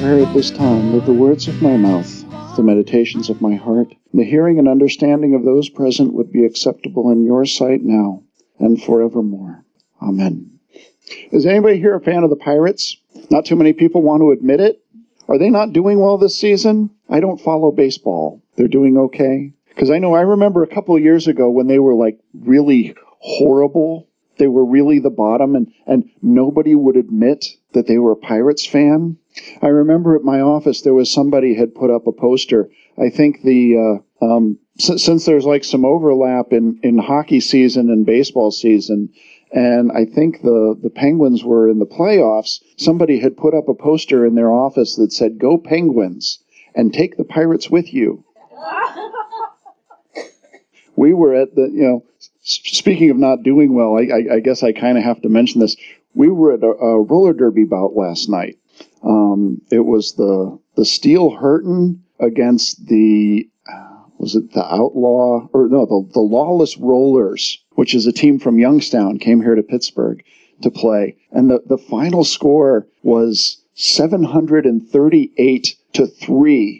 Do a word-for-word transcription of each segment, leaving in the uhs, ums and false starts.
prayer at this time that the words of my mouth, the meditations of my heart, the hearing and understanding of those present would be acceptable in your sight now and forevermore. Amen. Is anybody here a fan of the Pirates? Not too many people want to admit it. Are they not doing well this season? I don't follow baseball. They're doing okay. Because I know I remember a couple of years ago when they were like really horrible. They were really the bottom, and, and nobody would admit that they were a Pirates fan. I remember at my office there was somebody had put up a poster. I think the uh, um, s- since there's like some overlap in, in hockey season and baseball season, and I think the, the Penguins were in the playoffs, somebody had put up a poster in their office that said, "Go Penguins, and take the Pirates with you." We were at the, you know, speaking of not doing well, I, I, I guess I kind of have to mention this. We were at a, a roller derby bout last night. Um, it was the the Steel Hurton against the, uh, was it the Outlaw, or no, the, the Lawless Rollers, which is a team from Youngstown, came here to Pittsburgh to play. And the, the final score was seven hundred thirty-eight to three.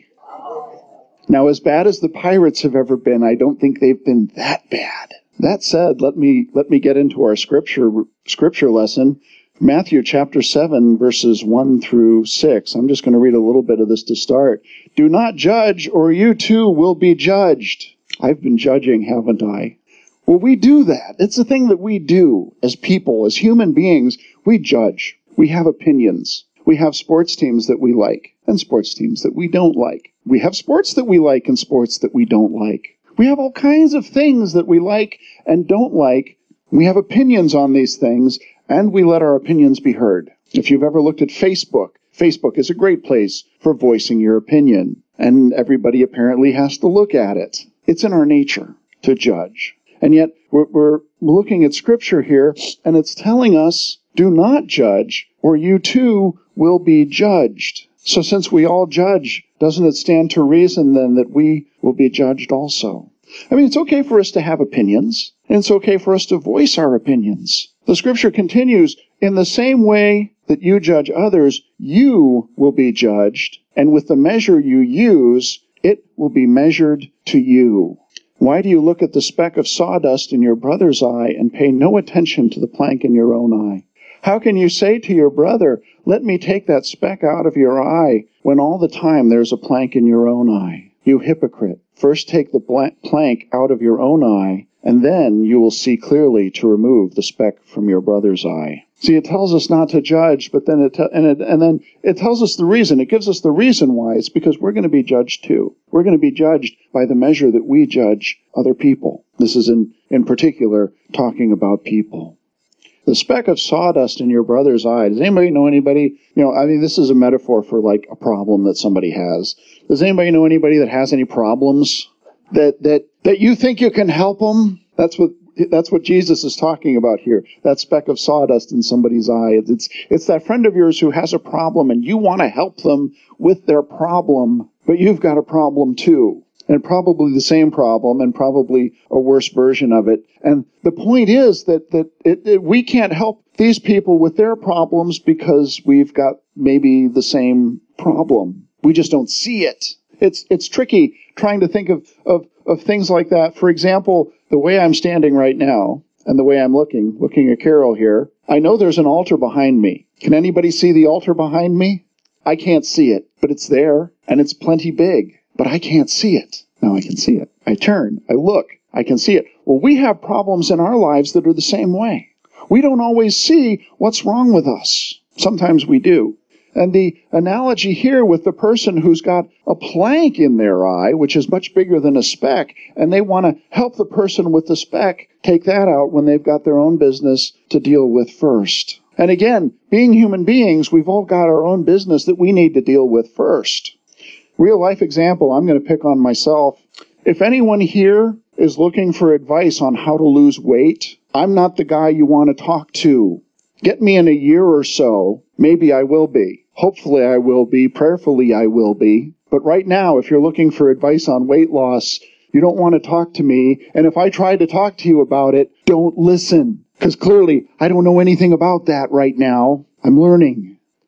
Now, as bad as the Pirates have ever been, I don't think they've been that bad. That said, let me let me get into our scripture scripture lesson. Matthew chapter seven, verses one through six. I'm just going to read a little bit of this to start. "Do not judge, or you too will be judged." I've been judging, haven't I? Well, we do that. It's a thing that we do as people, as human beings. We judge. We have opinions. We have sports teams that we like and sports teams that we don't like. We have sports that we like and sports that we don't like. We have all kinds of things that we like and don't like. We have opinions on these things, and we let our opinions be heard. If you've ever looked at Facebook, Facebook is a great place for voicing your opinion, and everybody apparently has to look at it. It's in our nature to judge. And yet, we're, we're looking at Scripture here, and it's telling us, do not judge, or you too will be judged. So since we all judge, doesn't it stand to reason then that we will be judged also? I mean, it's okay for us to have opinions, and it's okay for us to voice our opinions. The Scripture continues, in the same way that you judge others, you will be judged, and with the measure you use, it will be measured to you. Why do you look at the speck of sawdust in your brother's eye and pay no attention to the plank in your own eye? How can you say to your brother, "Let me take that speck out of your eye," when all the time there's a plank in your own eye? You hypocrite, first take the plank out of your own eye, and then you will see clearly to remove the speck from your brother's eye. See, it tells us not to judge, but then it, te- and, it and then it tells us the reason. It gives us the reason why. It's because we're going to be judged too. We're going to be judged by the measure that we judge other people. This is in, in particular talking about people. The speck of sawdust in your brother's eye. Does anybody know anybody? You know, I mean, this is a metaphor for like a problem that somebody has. Does anybody know anybody that has any problems? That that that you think you can help them? That's what that's what Jesus is talking about here. That speck of sawdust in somebody's eye. It's it's, it's that friend of yours who has a problem, and you want to help them with their problem, but you've got a problem too. And probably the same problem, and probably a worse version of it. And the point is that that it, it, we can't help these people with their problems because we've got maybe the same problem. We just don't see it. It's it's tricky trying to think of, of, of things like that. For example, the way I'm standing right now, and the way I'm looking, looking at Carol here, I know there's an altar behind me. Can anybody see the altar behind me? I can't see it, but it's there, and it's plenty big. But I can't see it. Now I can see it. I turn, I look, I can see it. Well, we have problems in our lives that are the same way. We don't always see what's wrong with us. Sometimes we do. And the analogy here with the person who's got a plank in their eye, which is much bigger than a speck, and they want to help the person with the speck take that out when they've got their own business to deal with first. And again, being human beings, we've all got our own business that we need to deal with first. Real life example, I'm going to pick on myself. If anyone here is looking for advice on how to lose weight, I'm not the guy you want to talk to. Get me in a year or so, maybe I will be. Hopefully I will be. Prayerfully I will be. But right now, if you're looking for advice on weight loss, you don't want to talk to me. And if I try to talk to you about it, don't listen. Because clearly, I don't know anything about that right now. I'm learning.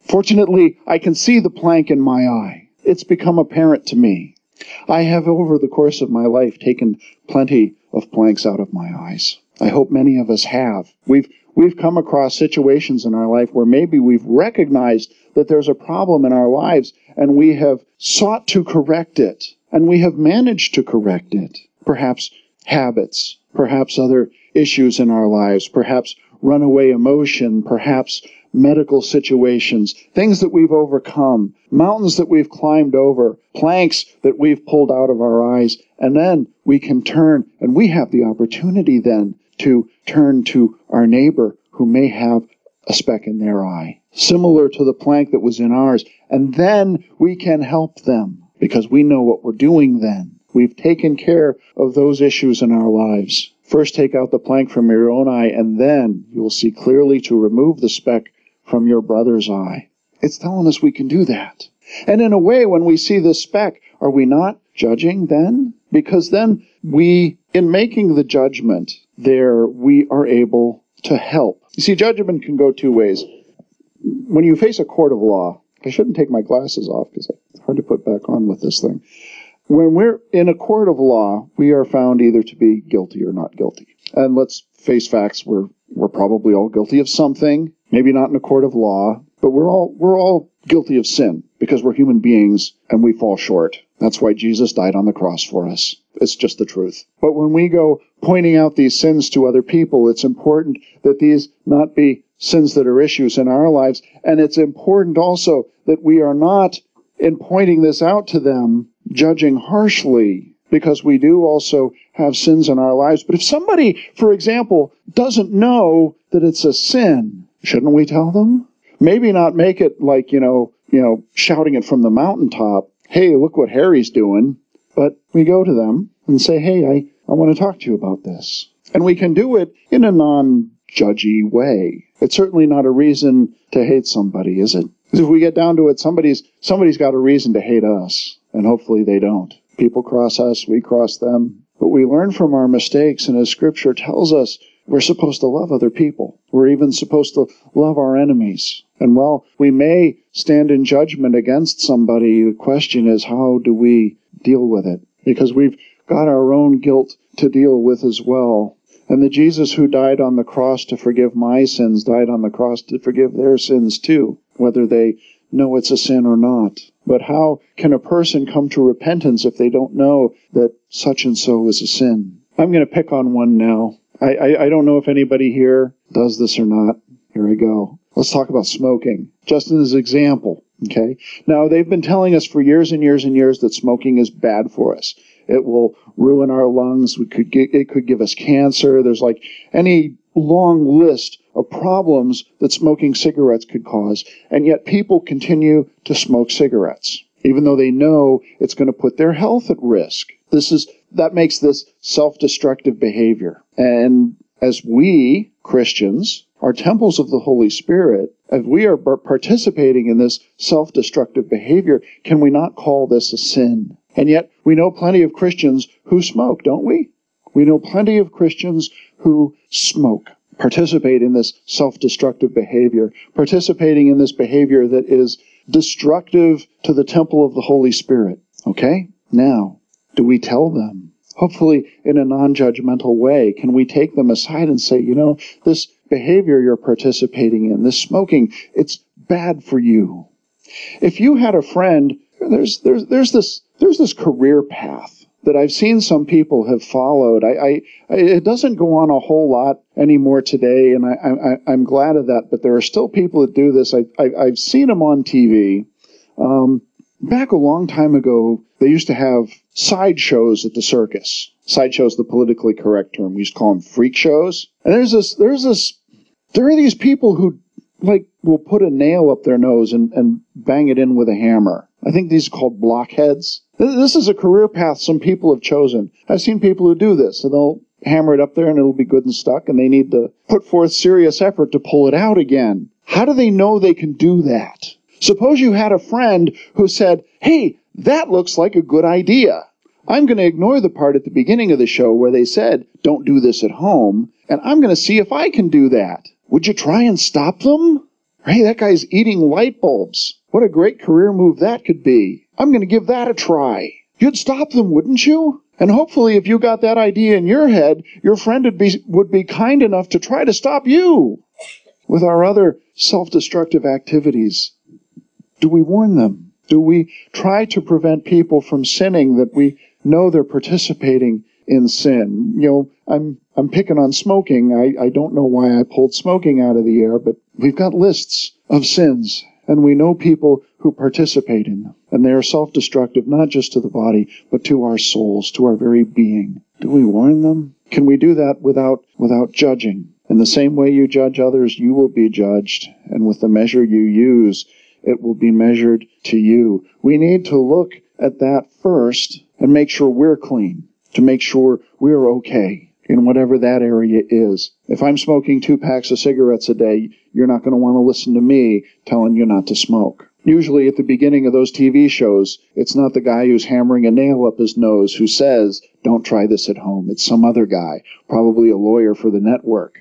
Fortunately, I can see the plank in my eye. It's become apparent to me. I have, over the course of my life, taken plenty of planks out of my eyes. I hope many of us have. We've we've come across situations in our life where maybe we've recognized that there's a problem in our lives, and we have sought to correct it, and we have managed to correct it. Perhaps habits, perhaps other issues in our lives, perhaps runaway emotion, perhaps medical situations, things that we've overcome, mountains that we've climbed over, planks that we've pulled out of our eyes, and then we can turn, and we have the opportunity then to turn to our neighbor who may have a speck in their eye, similar to the plank that was in ours, and then we can help them because we know what we're doing then. We've taken care of those issues in our lives. First, take out the plank from your own eye, and then you will see clearly to remove the speck from your brother's eye. It's telling us we can do that. And in a way, when we see this speck, are we not judging then? Because then we, in making the judgment there, we are able to help. You see, judgment can go two ways. When you face a court of law, I shouldn't take my glasses off because it's hard to put back on with this thing. When we're in a court of law, we are found either to be guilty or not guilty. And let's face facts, we're we're probably all guilty of something, maybe not in a court of law, but we're all we're all guilty of sin because we're human beings and we fall short. That's why Jesus died on the cross for us. It's just the truth. But when we go pointing out these sins to other people, it's important that these not be sins that are issues in our lives. And it's important also that we are not, in pointing this out to them, judging harshly, because we do also have sins in our lives. But if somebody, for example, doesn't know that it's a sin, shouldn't we tell them? Maybe not make it like, you know, you know, shouting it from the mountaintop, hey, look what Harry's doing. But we go to them and say, hey, I, I want to talk to you about this. And we can do it in a non-judgy way. It's certainly not a reason to hate somebody, is it? Because if we get down to it, somebody's somebody's got a reason to hate us, and hopefully they don't. People cross us, we cross them. But we learn from our mistakes, and as Scripture tells us, we're supposed to love other people. We're even supposed to love our enemies. And while we may stand in judgment against somebody, the question is, how do we deal with it? Because we've got our own guilt to deal with as well. And the Jesus who died on the cross to forgive my sins died on the cross to forgive their sins too, whether they know it's a sin or not. But how can a person come to repentance if they don't know that such and so is a sin? I'm going to pick on one now. I, I, I don't know if anybody here does this or not. Here I go. Let's talk about smoking, just as an example. Okay. Now, they've been telling us for years and years and years that smoking is bad for us. It will ruin our lungs. We could get, it could give us cancer. There's like any long list of problems that smoking cigarettes could cause. And yet people continue to smoke cigarettes, even though they know it's going to put their health at risk. This is, that makes this self-destructive behavior. And as we, Christians, are temples of the Holy Spirit, if we are participating in this self-destructive behavior, can we not call this a sin? And yet, we know plenty of Christians who smoke, don't we? We know plenty of Christians who smoke, participate in this self-destructive behavior, participating in this behavior that is destructive to the temple of the Holy Spirit. Okay? Now, do we tell them? Hopefully in a non-judgmental way. Can we take them aside and say, you know, this behavior you're participating in, this smoking, it's bad for you. If you had a friend, there's there's there's this there's this career path that I've seen some people have followed. I, I, I it doesn't go on a whole lot anymore today, and I, I I'm glad of that. But there are still people that do this. I, I I've seen them on T V. Um, back a long time ago, they used to have sideshows at the circus. Sideshows, the politically correct term. We used to call them freak shows. And there's this, there's this, there are these people who, like, will put a nail up their nose and, and bang it in with a hammer. I think these are called blockheads. This is a career path some people have chosen. I've seen people who do this, and they'll hammer it up there and it'll be good and stuck, and they need to put forth serious effort to pull it out again. How do they know they can do that? Suppose you had a friend who said, hey, that looks like a good idea. I'm going to ignore the part at the beginning of the show where they said, don't do this at home, and I'm going to see if I can do that. Would you try and stop them? Hey, that guy's eating light bulbs. What a great career move that could be. I'm going to give that a try. You'd stop them, wouldn't you? And hopefully if you got that idea in your head, your friend would be, would be kind enough to try to stop you. With our other self-destructive activities, do we warn them? Do we try to prevent people from sinning that we know they're participating in sin? You know, I'm I'm picking on smoking. I, I don't know why I pulled smoking out of the air, but we've got lists of sins, and we know people who participate in them. And they are self-destructive, not just to the body, but to our souls, to our very being. Do we warn them? Can we do that without without judging? In the same way you judge others, you will be judged. And with the measure you use, it will be measured to you. We need to look at that first and make sure we're clean, to make sure we're okay in whatever that area is. If I'm smoking two packs of cigarettes a day, you're not going to want to listen to me telling you not to smoke. Usually at the beginning of those T V shows, it's not the guy who's hammering a nail up his nose who says, don't try this at home. It's some other guy, probably a lawyer for the network.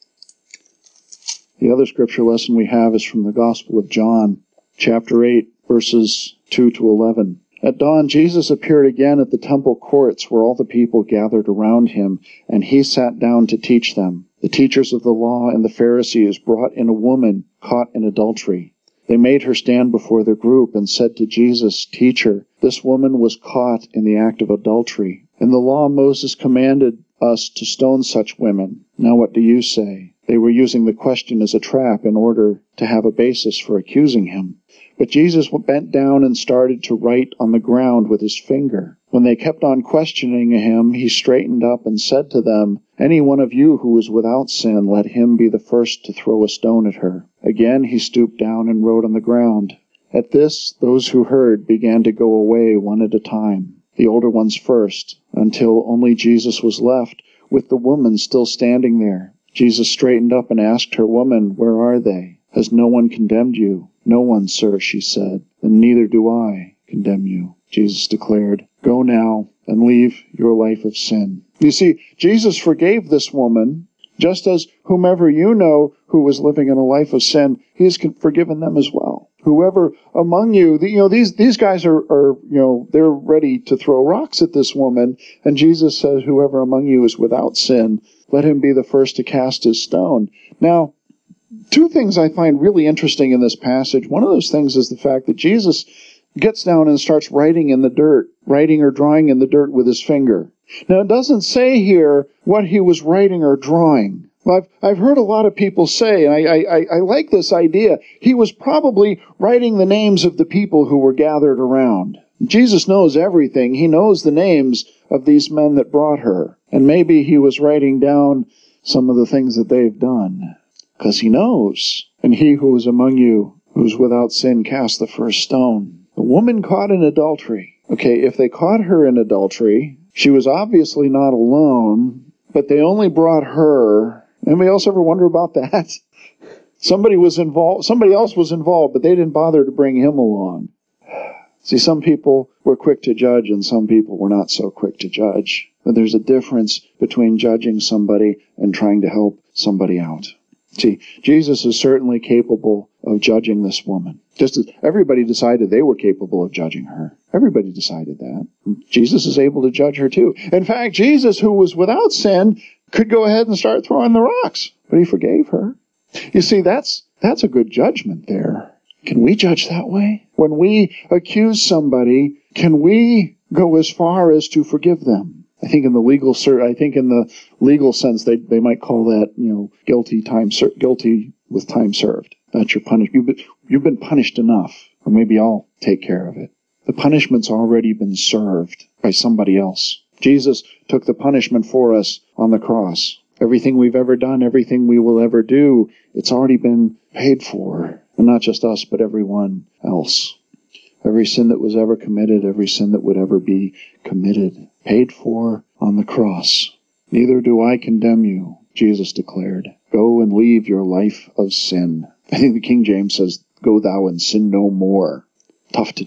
The other scripture lesson we have is from the Gospel of John, chapter eight, verses two to eleven. At dawn, Jesus appeared again at the temple courts where all the people gathered around him, and he sat down to teach them. The teachers of the law and the Pharisees brought in a woman caught in adultery. They made her stand before the group and said to Jesus, Teacher, this woman was caught in the act of adultery. In the law, Moses commanded us to stone such women. Now what do you say? They were using the question as a trap in order to have a basis for accusing him. But Jesus bent down and started to write on the ground with his finger. When they kept on questioning him, he straightened up and said to them, Any one of you who is without sin, let him be the first to throw a stone at her. Again he stooped down and wrote on the ground. At this, those who heard began to go away one at a time, the older ones first, until only Jesus was left, with the woman still standing there. Jesus straightened up and asked her, Woman, where are they? Has no one condemned you? No one, sir, she said. And neither do I condemn you. Jesus declared, Go now and leave your life of sin. You see, Jesus forgave this woman, just as whomever you know who was living in a life of sin, he has forgiven them as well. Whoever among you, you know, these, these guys are, are, you know, they're ready to throw rocks at this woman. And Jesus says, whoever among you is without sin, let him be the first to cast his stone. Now, two things I find really interesting in this passage. One of those things is the fact that Jesus gets down and starts writing in the dirt, writing or drawing in the dirt with his finger. Now, it doesn't say here what he was writing or drawing. Well, I've, I've heard a lot of people say, and I, I, I like this idea, he was probably writing the names of the people who were gathered around. Jesus knows everything. He knows the names of these men that brought her. And maybe he was writing down some of the things that they've done, because he knows. And he who is among you, who is without sin, cast the first stone. The woman caught in adultery. Okay, if they caught her in adultery, she was obviously not alone, but they only brought her. Anybody else ever wonder about that? Somebody was involved, somebody else was involved, but they didn't bother to bring him along. See, some people were quick to judge and some people were not so quick to judge. But there's a difference between judging somebody and trying to help somebody out. See, Jesus is certainly capable of judging this woman. Just as everybody decided they were capable of judging her. Everybody decided that. Jesus is able to judge her too. In fact, Jesus, who was without sin, could go ahead and start throwing the rocks. But he forgave her. You see, that's that's a good judgment there. Can we judge that way? When we accuse somebody, can we go as far as to forgive them? I think in the legal I think in the legal sense they they might call that, you know, guilty time ser- guilty with time served. That's your punishment. You've been, you've been punished enough, or maybe I'll take care of it. The punishment's already been served by somebody else. Jesus took the punishment for us on the cross. Everything we've ever done, everything we will ever do, it's already been paid for. And not just us, but everyone else. Every sin that was ever committed, every sin that would ever be committed, paid for on the cross. Neither do I condemn you, Jesus declared. Go and leave your life of sin. I think the King James says, go thou and sin no more. Tough to do.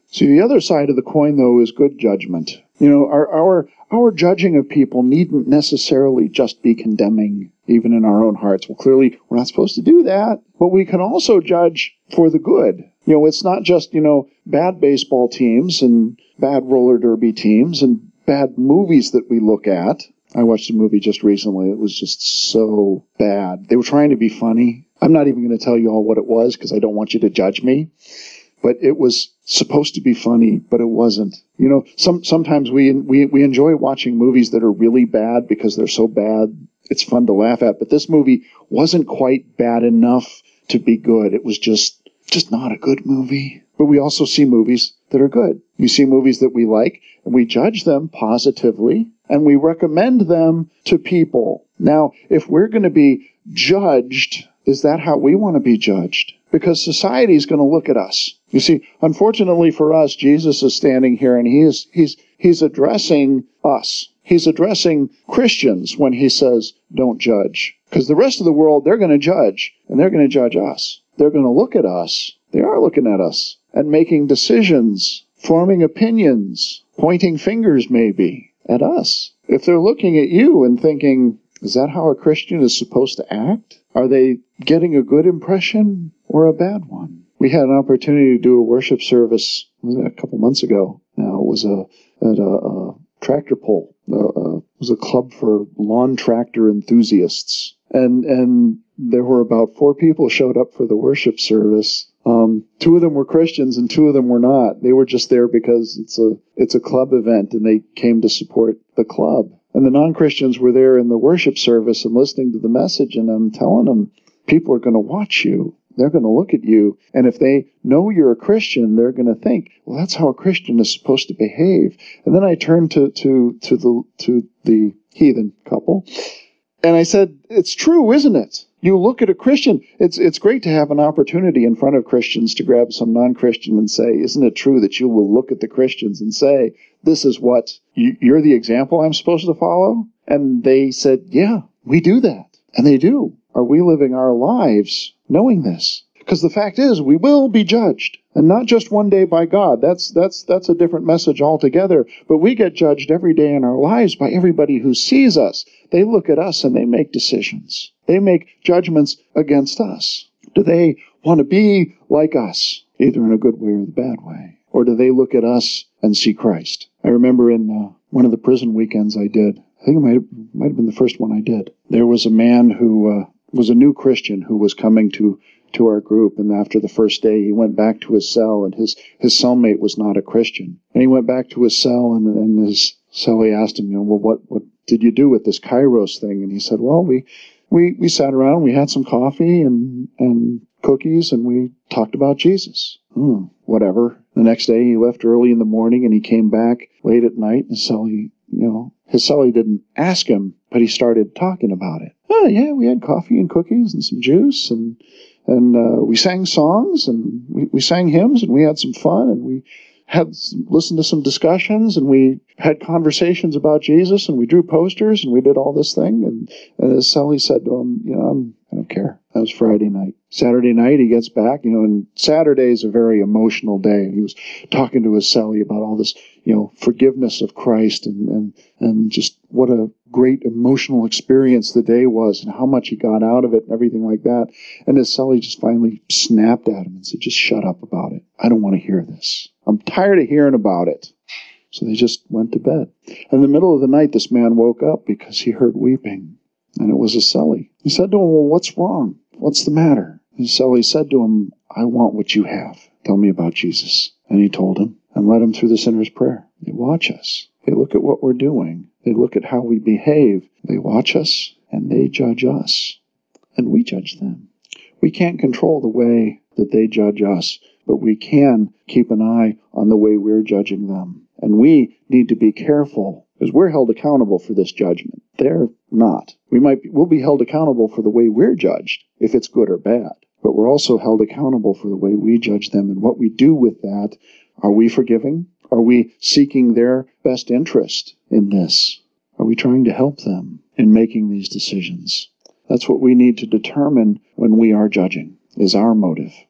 See, the other side of the coin, though, is good judgment. You know, our our our judging of people needn't necessarily just be condemning, even in our own hearts. Well, clearly, we're not supposed to do that. But we can also judge for the good. You know, it's not just, you know, bad baseball teams and bad roller derby teams and bad movies that we look at. I watched a movie just recently. It was just so bad. They were trying to be funny. I'm not even going to tell you all what it was because I don't want you to judge me. But it was supposed to be funny, but it wasn't. You know, some sometimes we we we enjoy watching movies that are really bad because they're so bad. It's fun to laugh at. But this movie wasn't quite bad enough to be good. It was just just not a good movie. But we also see movies that are good. We see movies that we like, and we judge them positively, and we recommend them to people. Now, if we're going to be judged, is that how we want to be judged? Because society is going to look at us. You see, unfortunately for us, Jesus is standing here and he is, he's, he's addressing us. He's addressing Christians when he says, don't judge. Because the rest of the world, they're going to judge, and they're going to judge us. They're going to look at us. They are looking at us and making decisions, forming opinions, pointing fingers maybe at us. If they're looking at you and thinking, is that how a Christian is supposed to act? Are they getting a good impression or a bad one? We had an opportunity to do a worship service was it, a couple months ago. Now, it was a, at a, a tractor pull. Uh, uh, it was a club for lawn tractor enthusiasts. And and there were about four people showed up for the worship service. Um, two of them were Christians and two of them were not. They were just there because it's a it's a club event and they came to support the club. And the non-Christians were there in the worship service and listening to the message, and I'm telling them, people are going to watch you. They're going to look at you, and if they know you're a Christian, they're going to think, well, that's how a Christian is supposed to behave. And then I turned to to to the to the heathen couple, and I said, it's true, isn't it? You look at a Christian, it's it's great to have an opportunity in front of Christians to grab some non-Christian and say, isn't it true that you will look at the Christians and say, this is what, you, you're the example I'm supposed to follow? And they said, yeah, we do that. And they do. Are we living our lives knowing this? Because the fact is, we will be judged. And not just one day by God. That's that's that's a different message altogether. But we get judged every day in our lives by everybody who sees us. They look at us and they make decisions. They make judgments against us. Do they want to be like us, either in a good way or the bad way? Or do they look at us and see Christ? I remember in uh, one of the prison weekends I did, I think it might, might have been the first one I did, there was a man who uh, was a new Christian who was coming to to our group, and after the first day he went back to his cell, and his his cellmate was not a Christian. And he went back to his cell, and, and his cellie asked him, you know, well, what, what did you do with this Kairos thing? And he said, well, we we we sat around, we had some coffee and and cookies, and we talked about Jesus. Hmm, whatever. The next day he left early in the morning, and he came back late at night, and cellie, you know, his cellie didn't ask him, but he started talking about it. Oh, yeah, we had coffee and cookies and some juice, and And uh, we sang songs, and we, we sang hymns, and we had some fun, and we had listened to some discussions, and we had conversations about Jesus, and we drew posters, and we did all this thing. And, and as Sally said to him, you know, I'm, I don't care. That was Friday night. Saturday night, he gets back, you know, and Saturday is a very emotional day. He was talking to his Sally about all this, you know, forgiveness of Christ, and, and, and just what a great emotional experience the day was, and how much he got out of it, and everything like that. And his Sally just finally snapped at him and said, just shut up about it. I don't want to hear this. I'm tired of hearing about it. So they just went to bed. In the middle of the night, this man woke up because he heard weeping, and it was his Sally. He said to him, well, what's wrong? What's the matter? His Sally said to him, I want what you have. Tell me about Jesus. And he told him, and led him through the sinner's prayer. They watch us. They look at what we're doing. They look at how we behave. They watch us, and they judge us. And we judge them. We can't control the way that they judge us, but we can keep an eye on the way we're judging them. And we need to be careful, because we're held accountable for this judgment. They're not. We might be, we'll be held accountable for the way we're judged, if it's good or bad. But we're also held accountable for the way we judge them, and what we do with that. Are we forgiving? Are we seeking their best interest in this? Are we trying to help them in making these decisions? That's what we need to determine when we are judging, is our motive.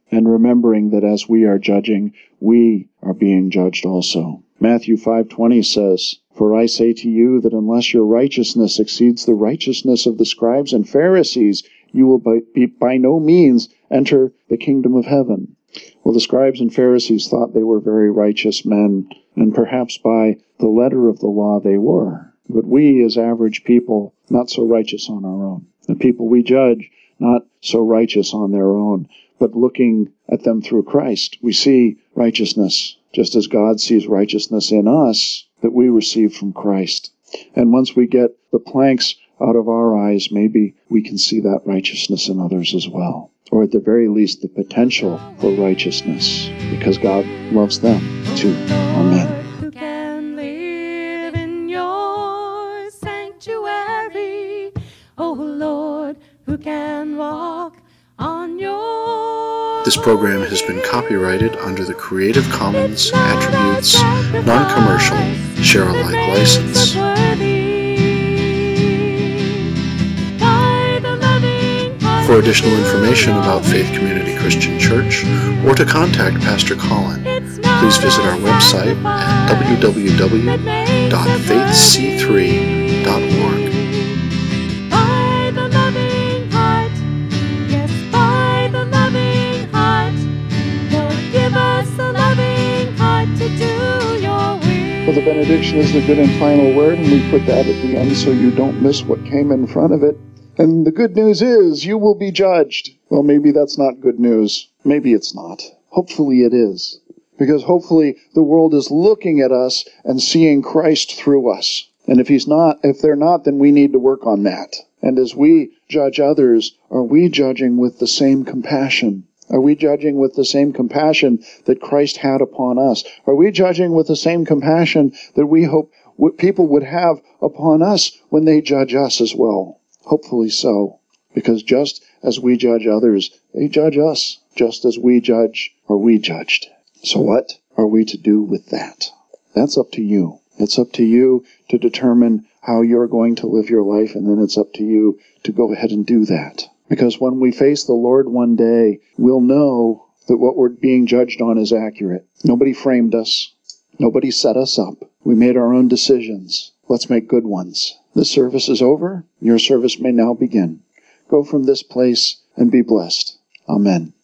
and remembering that as we are judging, we are being judged also. Matthew five twenty says, "For I say to you that unless your righteousness exceeds the righteousness of the scribes and Pharisees, you will by, be, by no means enter the kingdom of heaven." Well, the scribes and Pharisees thought they were very righteous men, and perhaps by the letter of the law they were. But we, as average people, not so righteous on our own. The people we judge, not so righteous on their own, but looking at them through Christ, we see righteousness, just as God sees righteousness in us that we receive from Christ. And once we get the planks out of our eyes, maybe we can see that righteousness in others as well. Or at the very least, the potential for righteousness, because God loves them too. Amen. Who can live in your sanctuary? Oh Lord, who can walk on your... This program has been copyrighted under the Creative Commons Attributes Non-Commercial Share-alike license. For additional information about Faith Community Christian Church, or to contact Pastor Colin, please visit our website at w w w dot faith c three dot org. By the loving heart, yes, by the loving heart, Lord, give us a loving heart to do your will. Well, the benediction is the good and final word, and we put that at the end so you don't miss what came in front of it. And the good news is, you will be judged. Well, maybe that's not good news. Maybe it's not. Hopefully it is. Because hopefully the world is looking at us and seeing Christ through us. And if he's not, if they're not, then we need to work on that. And as we judge others, are we judging with the same compassion? Are we judging with the same compassion that Christ had upon us? Are we judging with the same compassion that we hope people would have upon us when they judge us as well? Hopefully so, because just as we judge others, they judge us. Just as we judge, are we judged. So what are we to do with that? That's up to you. It's up to you to determine how you're going to live your life, and then it's up to you to go ahead and do that. Because when we face the Lord one day, we'll know that what we're being judged on is accurate. Nobody framed us. Nobody set us up. We made our own decisions. Let's make good ones. The service is over. Your service may now begin. Go from this place and be blessed. Amen.